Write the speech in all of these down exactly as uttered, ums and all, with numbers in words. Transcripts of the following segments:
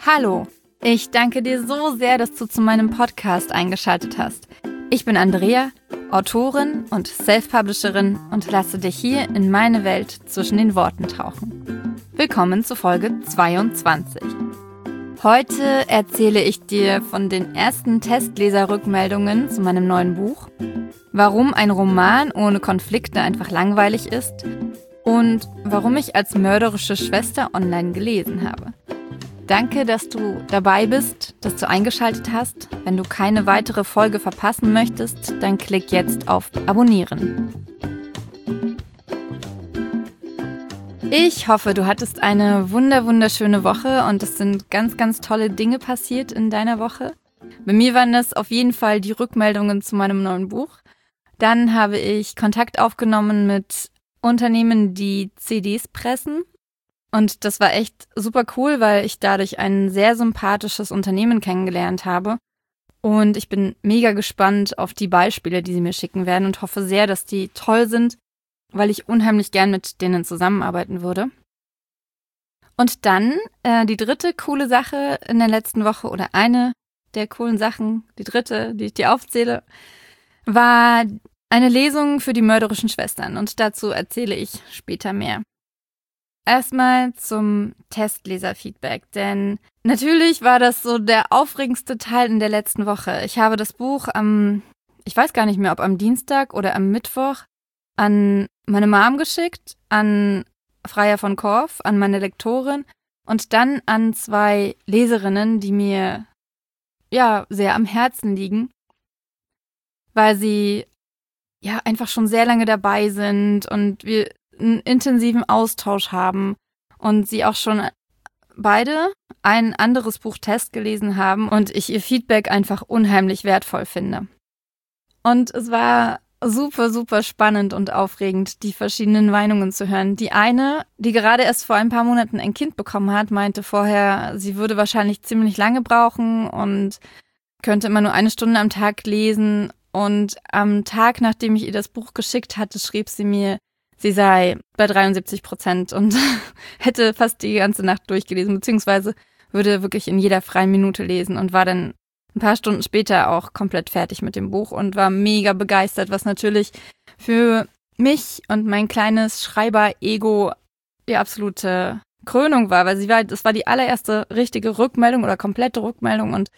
Hallo, ich danke dir so sehr, dass du zu meinem Podcast eingeschaltet hast. Ich bin Andrea, Autorin und Self-Publisherin und lasse dich hier in meine Welt zwischen den Worten tauchen. Willkommen zu Folge zweiundzwanzig. Heute erzähle ich dir von den ersten Testleser-Rückmeldungen zu meinem neuen Buch, warum ein Roman ohne Konflikte einfach langweilig ist und warum ich als mörderische Schwester online gelesen habe. Danke, dass du dabei bist, dass du eingeschaltet hast. Wenn du keine weitere Folge verpassen möchtest, dann klick jetzt auf Abonnieren. Ich hoffe, du hattest eine wunder wunderschöne Woche und es sind ganz, ganz tolle Dinge passiert in deiner Woche. Bei mir waren das auf jeden Fall die Rückmeldungen zu meinem neuen Buch. Dann habe ich Kontakt aufgenommen mit Unternehmen, die C Ds pressen. Und das war echt super cool, weil ich dadurch ein sehr sympathisches Unternehmen kennengelernt habe. Und ich bin mega gespannt auf die Beispiele, die sie mir schicken werden und hoffe sehr, dass die toll sind, weil ich unheimlich gern mit denen zusammenarbeiten würde. Und dann äh, die dritte coole Sache in der letzten Woche oder eine der coolen Sachen, die dritte, die ich dir aufzähle, war eine Lesung für die mörderischen Schwestern. Und dazu erzähle ich später mehr. Erstmal zum Testleser-Feedback, denn natürlich war das so der aufregendste Teil in der letzten Woche. Ich habe das Buch am, ich weiß gar nicht mehr, ob am Dienstag oder am Mittwoch, an meine Mom geschickt, an Freya von Korff, an meine Lektorin und dann an zwei Leserinnen, die mir ja sehr am Herzen liegen, weil sie ja einfach schon sehr lange dabei sind und wir einen intensiven Austausch haben und sie auch schon beide ein anderes Buch Test gelesen haben und ich ihr Feedback einfach unheimlich wertvoll finde. Und es war super, super spannend und aufregend, die verschiedenen Meinungen zu hören. Die eine, die gerade erst vor ein paar Monaten ein Kind bekommen hat, meinte vorher, sie würde wahrscheinlich ziemlich lange brauchen und könnte immer nur eine Stunde am Tag lesen. Und am Tag, nachdem ich ihr das Buch geschickt hatte, schrieb sie mir, sie sei bei dreiundsiebzig Prozent und hätte fast die ganze Nacht durchgelesen, beziehungsweise würde wirklich in jeder freien Minute lesen und war dann ein paar Stunden später auch komplett fertig mit dem Buch und war mega begeistert, was natürlich für mich und mein kleines Schreiber-Ego die absolute Krönung war, weil sie war, das war die allererste richtige Rückmeldung oder komplette Rückmeldung und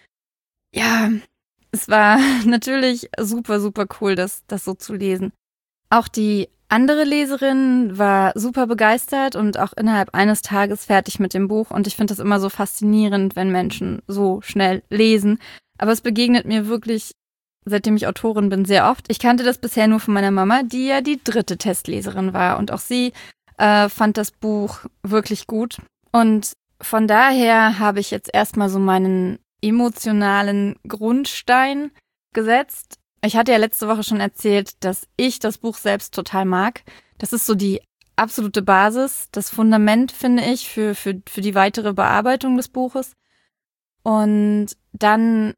ja, es war natürlich super, super cool, das, das so zu lesen. Auch die andere Leserin war super begeistert und auch innerhalb eines Tages fertig mit dem Buch. Und ich finde das immer so faszinierend, wenn Menschen so schnell lesen. Aber es begegnet mir wirklich, seitdem ich Autorin bin, sehr oft. Ich kannte das bisher nur von meiner Mama, die ja die dritte Testleserin war. Und auch sie äh, fand das Buch wirklich gut. Und von daher habe ich jetzt erstmal so meinen emotionalen Grundstein gesetzt. Ich hatte ja letzte Woche schon erzählt, dass ich das Buch selbst total mag. Das ist so die absolute Basis, das Fundament, finde ich, für, für, für die weitere Bearbeitung des Buches. Und dann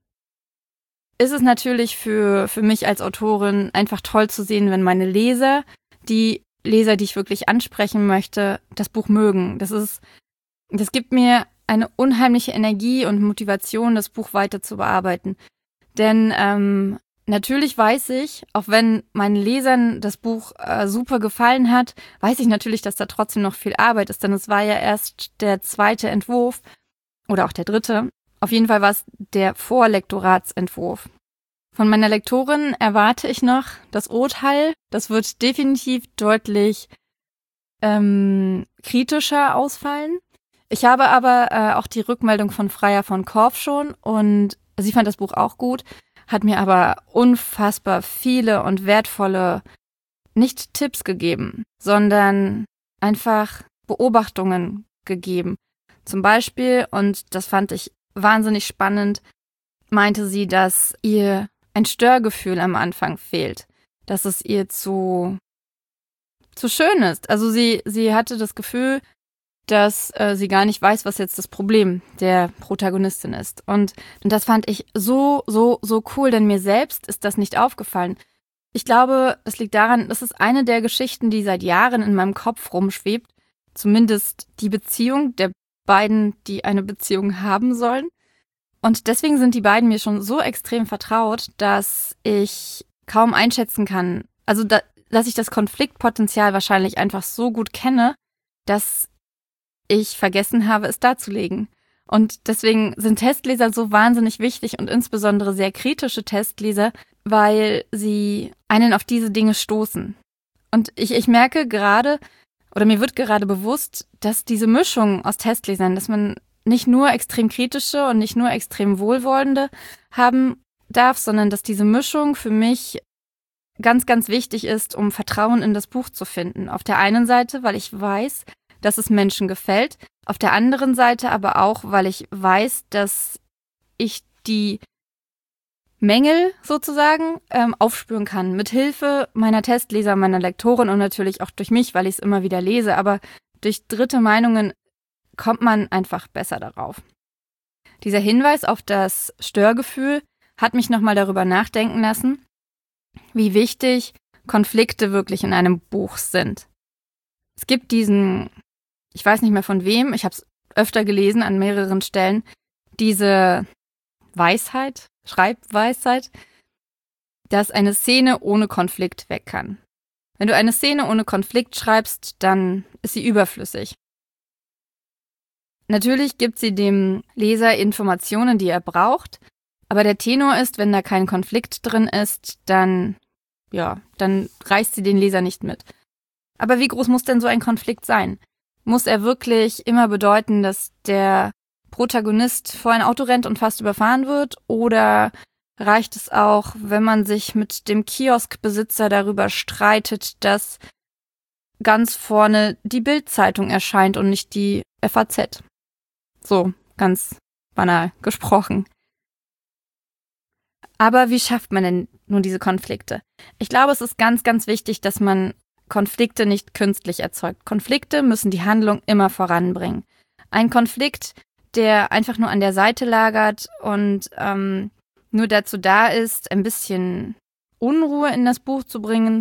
ist es natürlich für, für mich als Autorin einfach toll zu sehen, wenn meine Leser, die Leser, die ich wirklich ansprechen möchte, das Buch mögen. Das ist, das gibt mir eine unheimliche Energie und Motivation, das Buch weiter zu bearbeiten. Denn ähm, natürlich weiß ich, auch wenn meinen Lesern das Buch äh, super gefallen hat, weiß ich natürlich, dass da trotzdem noch viel Arbeit ist, denn es war ja erst der zweite Entwurf oder auch der dritte. Auf jeden Fall war es der Vorlektoratsentwurf. Von meiner Lektorin erwarte ich noch das Urteil. Das wird definitiv deutlich ähm, kritischer ausfallen. Ich habe aber äh, auch die Rückmeldung von Freya von Korff schon und sie fand das Buch auch gut, hat mir aber unfassbar viele und wertvolle, nicht Tipps gegeben, sondern einfach Beobachtungen gegeben. Zum Beispiel, und das fand ich wahnsinnig spannend, meinte sie, dass ihr ein Störgefühl am Anfang fehlt, dass es ihr zu, zu schön ist. Also sie, sie hatte das Gefühl, dass äh, sie gar nicht weiß, was jetzt das Problem der Protagonistin ist. Und, und das fand ich so, so, so cool, denn mir selbst ist das nicht aufgefallen. Ich glaube, es liegt daran, das ist eine der Geschichten, die seit Jahren in meinem Kopf rumschwebt. Zumindest die Beziehung der beiden, die eine Beziehung haben sollen. Und deswegen sind die beiden mir schon so extrem vertraut, dass ich kaum einschätzen kann, also da, dass ich das Konfliktpotenzial wahrscheinlich einfach so gut kenne, dass ich vergessen habe, es darzulegen. Und deswegen sind Testleser so wahnsinnig wichtig und insbesondere sehr kritische Testleser, weil sie einen auf diese Dinge stoßen. Und ich, ich merke gerade, oder mir wird gerade bewusst, dass diese Mischung aus Testlesern, dass man nicht nur extrem kritische und nicht nur extrem wohlwollende haben darf, sondern dass diese Mischung für mich ganz, ganz wichtig ist, um Vertrauen in das Buch zu finden. Auf der einen Seite, weil ich weiß, dass es Menschen gefällt, auf der anderen Seite aber auch, weil ich weiß, dass ich die Mängel sozusagen ähm, aufspüren kann, mit Hilfe meiner Testleser, meiner Lektorin und natürlich auch durch mich, weil ich es immer wieder lese, aber durch dritte Meinungen kommt man einfach besser darauf. Dieser Hinweis auf das Störgefühl hat mich nochmal darüber nachdenken lassen, wie wichtig Konflikte wirklich in einem Buch sind. Es gibt diesen, ich weiß nicht mehr von wem, ich habe es öfter gelesen an mehreren Stellen, diese Weisheit, Schreibweisheit, dass eine Szene ohne Konflikt weg kann. Wenn du eine Szene ohne Konflikt schreibst, dann ist sie überflüssig. Natürlich gibt sie dem Leser Informationen, die er braucht, aber der Tenor ist, wenn da kein Konflikt drin ist, dann, ja, dann reißt sie den Leser nicht mit. Aber wie groß muss denn so ein Konflikt sein? Muss er wirklich immer bedeuten, dass der Protagonist vor ein Auto rennt und fast überfahren wird? Oder reicht es auch, wenn man sich mit dem Kioskbesitzer darüber streitet, dass ganz vorne die Bild-Zeitung erscheint und nicht die F A Z? So, ganz banal gesprochen. Aber wie schafft man denn nun diese Konflikte? Ich glaube, es ist ganz, ganz wichtig, dass man Konflikte nicht künstlich erzeugt. Konflikte müssen die Handlung immer voranbringen. Ein Konflikt, der einfach nur an der Seite lagert und ähm, nur dazu da ist, ein bisschen Unruhe in das Buch zu bringen,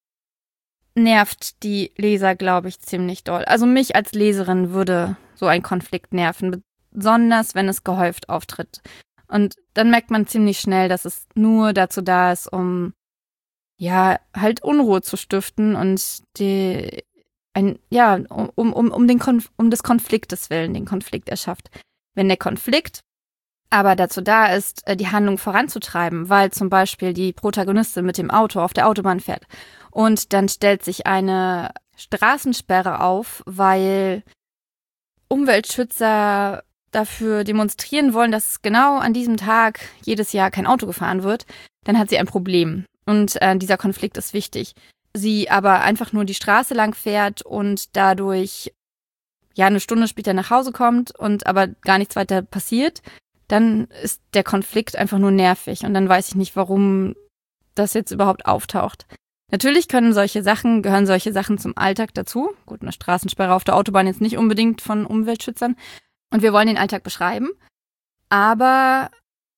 nervt die Leser, glaube ich, ziemlich doll. Also mich als Leserin würde so ein Konflikt nerven, besonders wenn es gehäuft auftritt. Und dann merkt man ziemlich schnell, dass es nur dazu da ist, um ja halt Unruhe zu stiften und die ein ja um um um den Konf- um des Konfliktes willen den Konflikt erschafft. Wenn der Konflikt aber dazu da ist, die Handlung voranzutreiben, weil zum Beispiel die Protagonistin mit dem Auto auf der Autobahn fährt und dann stellt sich eine Straßensperre auf, weil Umweltschützer dafür demonstrieren wollen, dass genau an diesem Tag jedes Jahr kein Auto gefahren wird, dann hat sie ein Problem. Und äh, dieser Konflikt ist wichtig. Sie aber einfach nur die Straße lang fährt und dadurch ja eine Stunde später nach Hause kommt und aber gar nichts weiter passiert, dann ist der Konflikt einfach nur nervig und dann weiß ich nicht, warum das jetzt überhaupt auftaucht. Natürlich können solche Sachen, gehören solche Sachen zum Alltag dazu. Gut, eine Straßensperre auf der Autobahn jetzt nicht unbedingt von Umweltschützern. Und wir wollen den Alltag beschreiben. Aber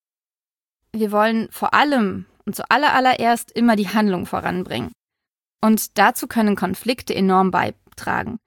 wir wollen vor allem und zuallererst immer die Handlung voranbringen. Und dazu können Konflikte enorm beitragen.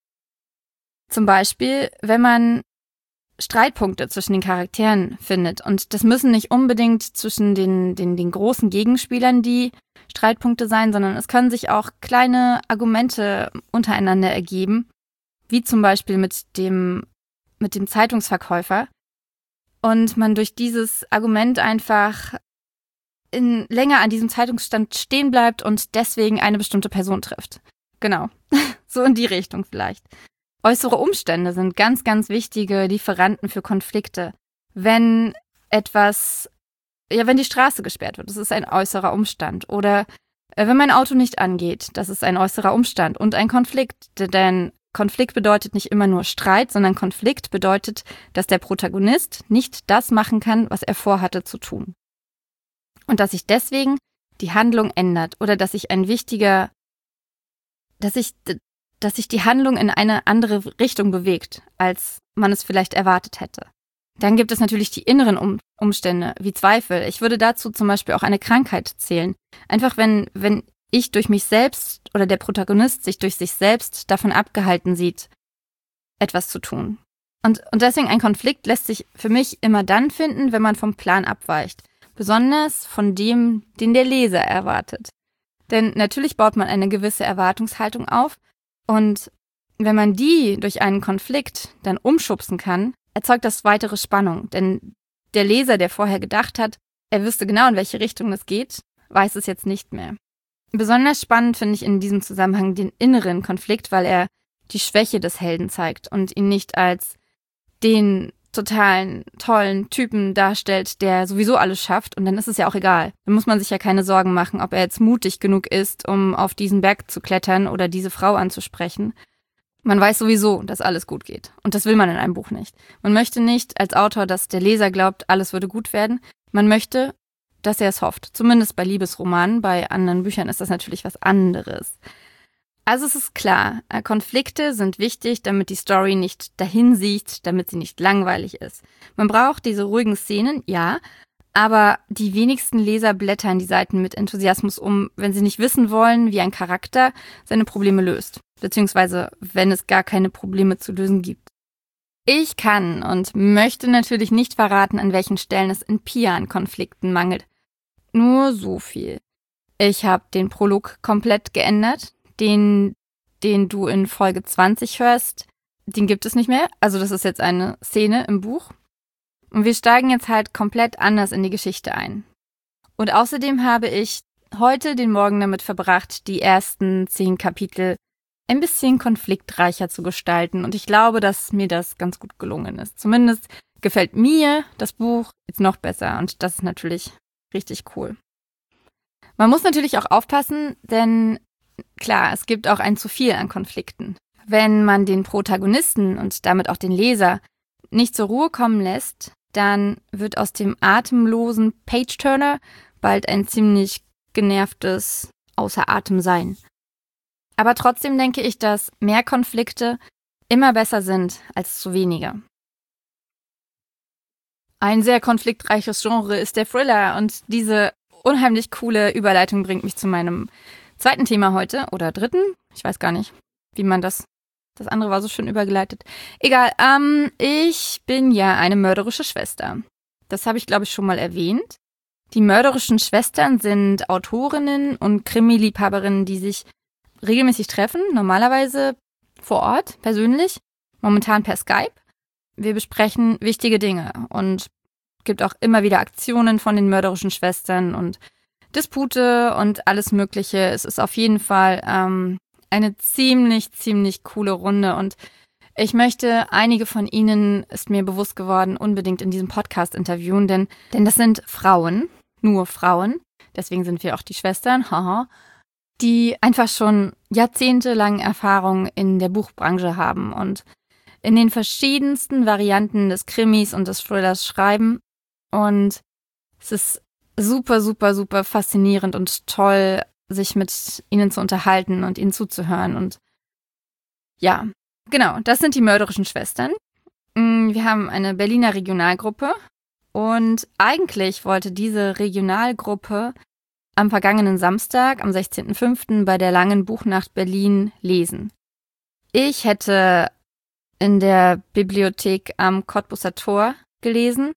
Zum Beispiel, wenn man Streitpunkte zwischen den Charakteren findet. Und das müssen nicht unbedingt zwischen den, den, den großen Gegenspielern die Streitpunkte sein, sondern es können sich auch kleine Argumente untereinander ergeben, wie zum Beispiel mit dem, mit dem Zeitungsverkäufer. Und man durch dieses Argument einfach in, länger an diesem Zeitungsstand stehen bleibt und deswegen eine bestimmte Person trifft. Genau, so in die Richtung vielleicht. Äußere Umstände sind ganz, ganz wichtige Lieferanten für Konflikte. Wenn etwas, ja, wenn die Straße gesperrt wird, das ist ein äußerer Umstand. Oder äh, wenn mein Auto nicht angeht, das ist ein äußerer Umstand und ein Konflikt. Denn Konflikt bedeutet nicht immer nur Streit, sondern Konflikt bedeutet, dass der Protagonist nicht das machen kann, was er vorhatte zu tun. Und dass sich deswegen die Handlung ändert oder dass sich ein wichtiger, dass sich dass sich die Handlung in eine andere Richtung bewegt, als man es vielleicht erwartet hätte. Dann gibt es natürlich die inneren um- Umstände, wie Zweifel. Ich würde dazu zum Beispiel auch eine Krankheit zählen. Einfach wenn, wenn ich durch mich selbst oder der Protagonist sich durch sich selbst davon abgehalten sieht, etwas zu tun. Und, und deswegen ein Konflikt lässt sich für mich immer dann finden, wenn man vom Plan abweicht. Besonders von dem, den der Leser erwartet. Denn natürlich baut man eine gewisse Erwartungshaltung auf und wenn man die durch einen Konflikt dann umschubsen kann, erzeugt das weitere Spannung. Denn der Leser, der vorher gedacht hat, er wüsste genau, in welche Richtung das geht, weiß es jetzt nicht mehr. Besonders spannend finde ich in diesem Zusammenhang den inneren Konflikt, weil er die Schwäche des Helden zeigt und ihn nicht als den totalen, tollen Typen darstellt, der sowieso alles schafft und dann ist es ja auch egal. Dann muss man sich ja keine Sorgen machen, ob er jetzt mutig genug ist, um auf diesen Berg zu klettern oder diese Frau anzusprechen. Man weiß sowieso, dass alles gut geht. Und das will man in einem Buch nicht. Man möchte nicht als Autor, dass der Leser glaubt, alles würde gut werden. Man möchte, dass er es hofft. Zumindest bei Liebesromanen. Bei anderen Büchern ist das natürlich was anderes. Also es ist klar, Konflikte sind wichtig, damit die Story nicht dahin sieht, damit sie nicht langweilig ist. Man braucht diese ruhigen Szenen, ja, aber die wenigsten Leser blättern die Seiten mit Enthusiasmus um, wenn sie nicht wissen wollen, wie ein Charakter seine Probleme löst, beziehungsweise wenn es gar keine Probleme zu lösen gibt. Ich kann und möchte natürlich nicht verraten, an welchen Stellen es in Pia an Konflikten mangelt. Nur so viel. Ich habe den Prolog komplett geändert. Den, den du in Folge zwanzig hörst, den gibt es nicht mehr. Also das ist jetzt eine Szene im Buch. Und wir steigen jetzt halt komplett anders in die Geschichte ein. Und außerdem habe ich heute den Morgen damit verbracht, die ersten zehn Kapitel ein bisschen konfliktreicher zu gestalten. Und ich glaube, dass mir das ganz gut gelungen ist. Zumindest gefällt mir das Buch jetzt noch besser. Und das ist natürlich richtig cool. Man muss natürlich auch aufpassen, denn klar, es gibt auch ein zu viel an Konflikten. Wenn man den Protagonisten und damit auch den Leser nicht zur Ruhe kommen lässt, dann wird aus dem atemlosen Page-Turner bald ein ziemlich genervtes Außer Atem sein. Aber trotzdem denke ich, dass mehr Konflikte immer besser sind als zu wenige. Ein sehr konfliktreiches Genre ist der Thriller und diese unheimlich coole Überleitung bringt mich zu meinem zweiten Thema heute oder dritten. Ich weiß gar nicht, wie man das, das andere war so schön übergeleitet. Egal, ähm, ich bin ja eine mörderische Schwester. Das habe ich, glaube ich, schon mal erwähnt. Die mörderischen Schwestern sind Autorinnen und Krimi-Liebhaberinnen, die sich regelmäßig treffen, normalerweise vor Ort, persönlich, momentan per Skype. Wir besprechen wichtige Dinge und es gibt auch immer wieder Aktionen von den mörderischen Schwestern und Dispute und alles Mögliche. Es ist auf jeden Fall ähm, eine ziemlich, ziemlich coole Runde und ich möchte einige von Ihnen, ist mir bewusst geworden, unbedingt in diesem Podcast interviewen, denn, denn das sind Frauen, nur Frauen, deswegen sind wir auch die Schwestern, haha, die einfach schon jahrzehntelang Erfahrung in der Buchbranche haben und in den verschiedensten Varianten des Krimis und des Thrillers schreiben und es ist super, super, super faszinierend und toll, sich mit ihnen zu unterhalten und ihnen zuzuhören. Und ja, genau, das sind die mörderischen Schwestern. Wir haben eine Berliner Regionalgruppe und eigentlich wollte diese Regionalgruppe am vergangenen Samstag, am sechzehnten fünften bei der Langen Buchnacht Berlin lesen. Ich hätte in der Bibliothek am Cottbuser Tor gelesen.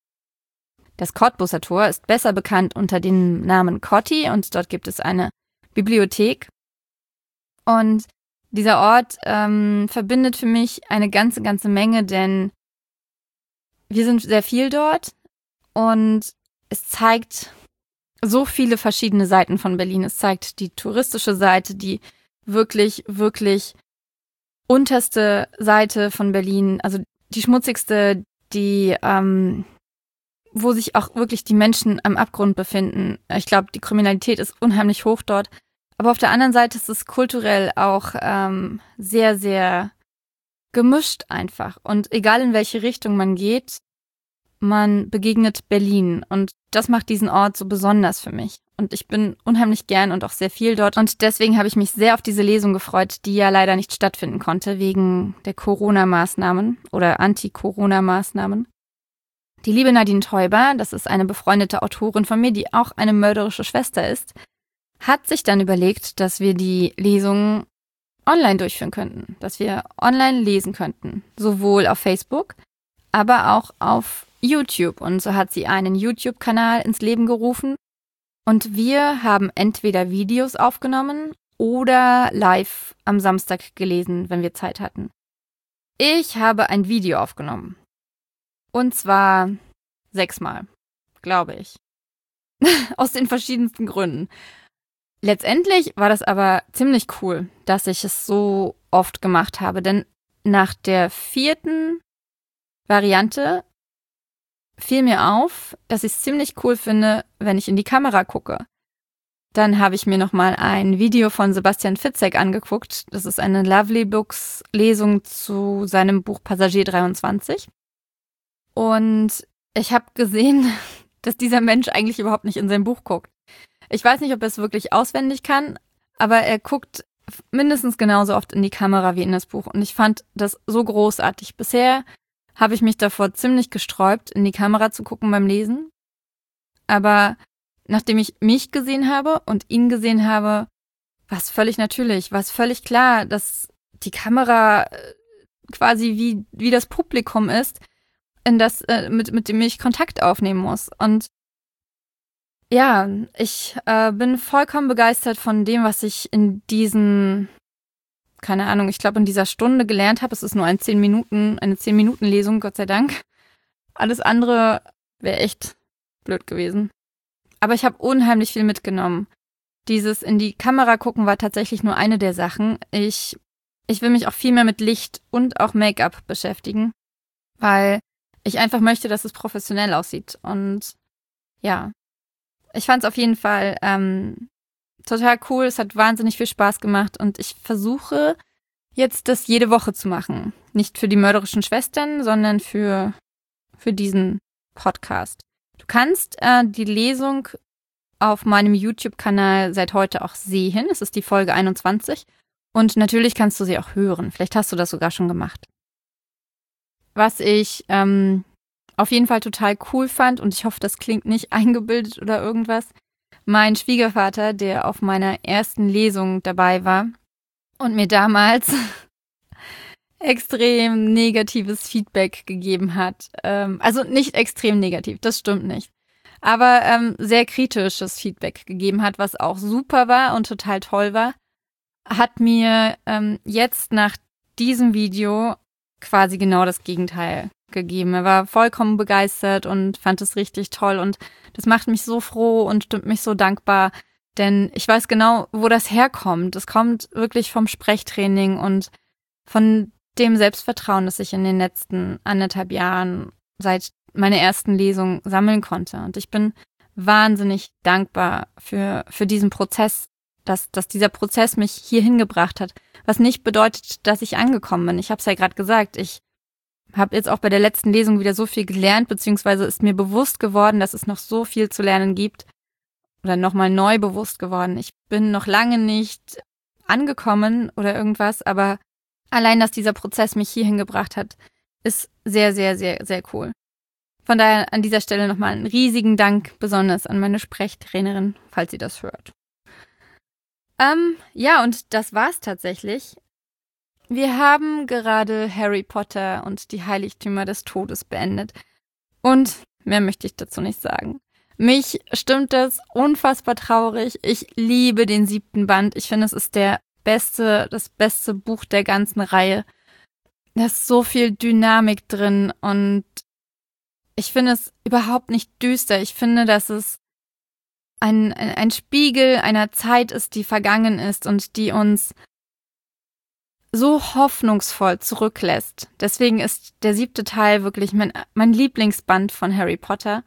Das Cottbuser Tor ist besser bekannt unter dem Namen Cotti und dort gibt es eine Bibliothek. Und dieser Ort ähm, verbindet für mich eine ganze, ganze Menge, denn wir sind sehr viel dort und es zeigt so viele verschiedene Seiten von Berlin. Es zeigt die touristische Seite, die wirklich, wirklich unterste Seite von Berlin, also die schmutzigste, die ähm, wo sich auch wirklich die Menschen am Abgrund befinden. Ich glaube, die Kriminalität ist unheimlich hoch dort. Aber auf der anderen Seite ist es kulturell auch ähm, sehr, sehr gemischt einfach. Und egal in welche Richtung man geht, man begegnet Berlin. Und das macht diesen Ort so besonders für mich. Und ich bin unheimlich gern und auch sehr viel dort. Und deswegen habe ich mich sehr auf diese Lesung gefreut, die ja leider nicht stattfinden konnte, wegen der Corona-Maßnahmen oder Anti-Corona-Maßnahmen. Die liebe Nadine Teuber, das ist eine befreundete Autorin von mir, die auch eine mörderische Schwester ist, hat sich dann überlegt, dass wir die Lesung online durchführen könnten, dass wir online lesen könnten, sowohl auf Facebook, aber auch auf YouTube. Und so hat sie einen YouTube-Kanal ins Leben gerufen. Und wir haben entweder Videos aufgenommen oder live am Samstag gelesen, wenn wir Zeit hatten. Ich habe ein Video aufgenommen. Und zwar sechsmal, glaube ich. Aus den verschiedensten Gründen. Letztendlich war das aber ziemlich cool, dass ich es so oft gemacht habe. Denn nach der vierten Variante fiel mir auf, dass ich es ziemlich cool finde, wenn ich in die Kamera gucke. Dann habe ich mir nochmal ein Video von Sebastian Fitzek angeguckt. Das ist eine Lovely Books Lesung zu seinem Buch Passagier dreiundzwanzig. Und ich habe gesehen, dass dieser Mensch eigentlich überhaupt nicht in sein Buch guckt. Ich weiß nicht, ob er es wirklich auswendig kann, aber er guckt mindestens genauso oft in die Kamera wie in das Buch. Und ich fand das so großartig. Bisher habe ich mich davor ziemlich gesträubt, in die Kamera zu gucken beim Lesen. Aber nachdem ich mich gesehen habe und ihn gesehen habe, war es völlig natürlich, war es völlig klar, dass die Kamera quasi wie, wie das Publikum ist, in das, äh, mit, mit dem ich Kontakt aufnehmen muss. Und ja, ich äh, bin vollkommen begeistert von dem, was ich in diesen, keine Ahnung, ich glaube in dieser Stunde gelernt habe. Es ist nur ein zehn Minuten, eine zehn Minuten Lesung, Gott sei Dank. Alles andere wäre echt blöd gewesen. Aber ich habe unheimlich viel mitgenommen. Dieses in die Kamera gucken war tatsächlich nur eine der Sachen. Ich, ich will mich auch viel mehr mit Licht und auch Make-up beschäftigen, weil ich einfach möchte, dass es professionell aussieht. Und ja, ich fand es auf jeden Fall ähm, total cool. Es hat wahnsinnig viel Spaß gemacht und ich versuche jetzt das jede Woche zu machen. Nicht für die mörderischen Schwestern, sondern für, für diesen Podcast. Du kannst äh, die Lesung auf meinem YouTube-Kanal seit heute auch sehen. Es ist die Folge einundzwanzig. Und natürlich kannst du sie auch hören. Vielleicht hast du das sogar schon gemacht. Was ich ähm, auf jeden Fall total cool fand, und ich hoffe, das klingt nicht eingebildet oder irgendwas, mein Schwiegervater, der auf meiner ersten Lesung dabei war und mir damals extrem negatives Feedback gegeben hat. Ähm, also nicht extrem negativ, das stimmt nicht. Aber ähm, sehr kritisches Feedback gegeben hat, was auch super war und total toll war, hat mir ähm, jetzt nach diesem Video quasi genau das Gegenteil gegeben. Er war vollkommen begeistert und fand es richtig toll und das macht mich so froh und stimmt mich so dankbar, denn ich weiß genau, wo das herkommt. Es kommt wirklich vom Sprechtraining und von dem Selbstvertrauen, das ich in den letzten anderthalb Jahren seit meiner ersten Lesung sammeln konnte. Und ich bin wahnsinnig dankbar für, für diesen Prozess, dass, dass dieser Prozess mich hierhin gebracht hat. Was nicht bedeutet, dass ich angekommen bin. Ich habe es ja gerade gesagt, ich habe jetzt auch bei der letzten Lesung wieder so viel gelernt, beziehungsweise ist mir bewusst geworden, dass es noch so viel zu lernen gibt. Oder nochmal neu bewusst geworden. Ich bin noch lange nicht angekommen oder irgendwas, aber allein, dass dieser Prozess mich hierhin gebracht hat, ist sehr, sehr, sehr, sehr cool. Von daher an dieser Stelle nochmal einen riesigen Dank, besonders an meine Sprechtrainerin, falls sie das hört. Ähm, ja, und das war's tatsächlich. Wir haben gerade Harry Potter und die Heiligtümer des Todes beendet. Und mehr möchte ich dazu nicht sagen. Mich stimmt das unfassbar traurig. Ich liebe den siebten Band. Ich finde, es ist der beste, das beste Buch der ganzen Reihe. Da ist so viel Dynamik drin und ich finde es überhaupt nicht düster. Ich finde, dass es ein, ein Spiegel einer Zeit ist, die vergangen ist und die uns so hoffnungsvoll zurücklässt. Deswegen ist der siebte Teil wirklich mein, mein Lieblingsband von Harry Potter.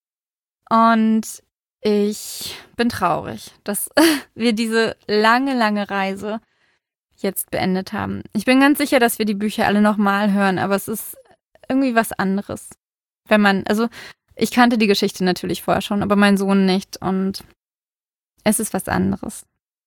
Und ich bin traurig, dass wir diese lange, lange Reise jetzt beendet haben. Ich bin ganz sicher, dass wir die Bücher alle nochmal hören, aber es ist irgendwie was anderes. Wenn man, also ich kannte die Geschichte natürlich vorher schon, aber mein Sohn nicht und es ist was anderes.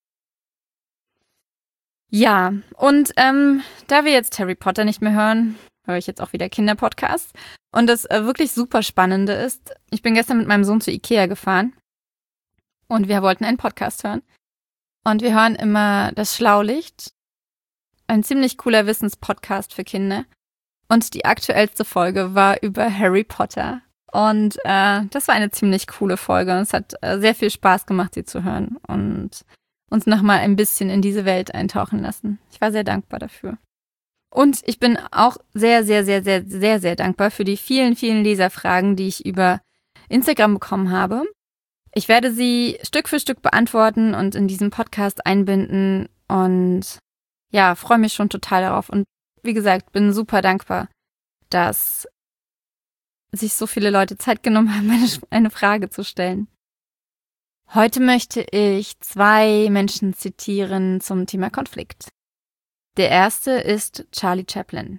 Ja, und ähm, da wir jetzt Harry Potter nicht mehr hören, höre ich jetzt auch wieder Kinderpodcasts. Und das äh, wirklich super Spannende ist, ich bin gestern mit meinem Sohn zu Ikea gefahren und wir wollten einen Podcast hören. Und wir hören immer das Schlaulicht ein ziemlich cooler Wissenspodcast für Kinder. Und die aktuellste Folge war über Harry Potter. Und äh, das war eine ziemlich coole Folge. Und es hat äh, sehr viel Spaß gemacht, sie zu hören und uns nochmal ein bisschen in diese Welt eintauchen lassen. Ich war sehr dankbar dafür. Und ich bin auch sehr, sehr, sehr, sehr, sehr, sehr dankbar für die vielen, vielen Leserfragen, die ich über Instagram bekommen habe. Ich werde sie Stück für Stück beantworten und in diesem Podcast einbinden und ja, freue mich schon total darauf. Und wie gesagt, bin super dankbar, dass sich so viele Leute Zeit genommen haben, eine, eine Frage zu stellen. Heute möchte ich zwei Menschen zitieren zum Thema Konflikt. Der erste ist Charlie Chaplin.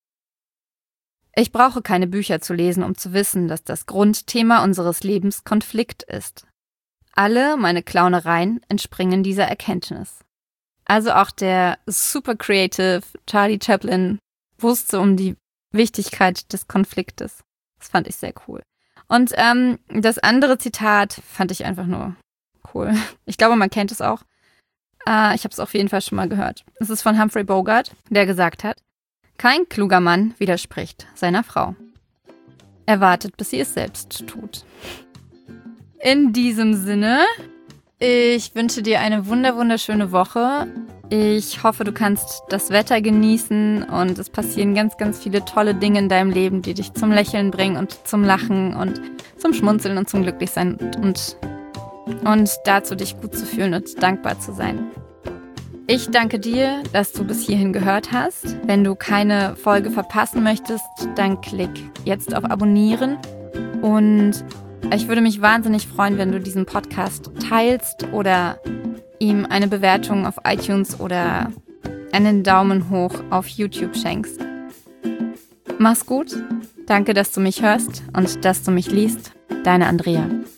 Ich brauche keine Bücher zu lesen, um zu wissen, dass das Grundthema unseres Lebens Konflikt ist. Alle meine Clownereien entspringen dieser Erkenntnis. Also auch der super creative Charlie Chaplin wusste um die Wichtigkeit des Konfliktes. Das fand ich sehr cool. Und ähm, das andere Zitat fand ich einfach nur cool. Ich glaube, man kennt es auch. Äh, ich habe es auf jeden Fall schon mal gehört. Es ist von Humphrey Bogart, der gesagt hat, kein kluger Mann widerspricht seiner Frau. Er wartet, bis sie es selbst tut. In diesem Sinne, ich wünsche dir eine wunder wunderschöne Woche. Ich hoffe, du kannst das Wetter genießen und es passieren ganz, ganz viele tolle Dinge in deinem Leben, die dich zum Lächeln bringen und zum Lachen und zum Schmunzeln und zum Glücklichsein und, und dazu, dich gut zu fühlen und dankbar zu sein. Ich danke dir, dass du bis hierhin gehört hast. Wenn du keine Folge verpassen möchtest, dann klick jetzt auf Abonnieren. Und ich würde mich wahnsinnig freuen, wenn du diesen Podcast teilst oder ihm eine Bewertung auf iTunes oder einen Daumen hoch auf YouTube schenkst. Mach's gut. Danke, dass du mich hörst und dass du mich liest. Deine Andrea.